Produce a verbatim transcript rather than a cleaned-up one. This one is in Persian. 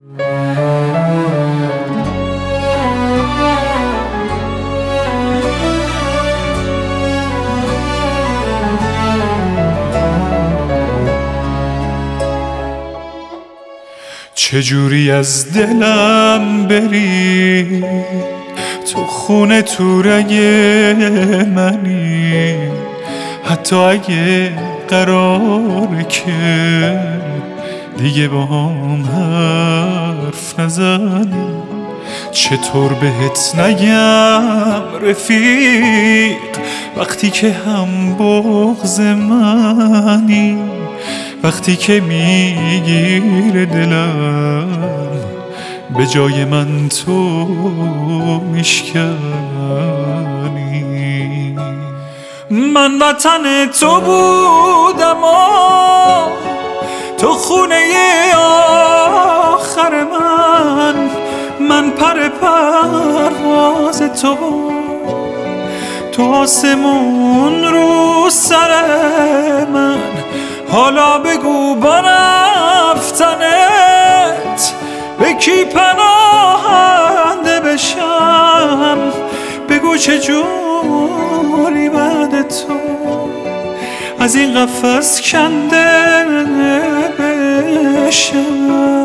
چجوری از دلم بری، تو خونه تو رگ منی، حتی اگه قراره که دیگه با هم حرف نزنی. چطور بهت نگم رفیق وقتی که هم بغض منی، وقتی که میگیره دلم به جای من تو میشکنی. من وطن تو بودم و تو خونه آخر من، من پر پرواز تو، تو آسمون رو سر من. حالا بگو با رفتنت به کی پناهنده بشم، بگو چجوری بعد تو از این قفس کنده بشم.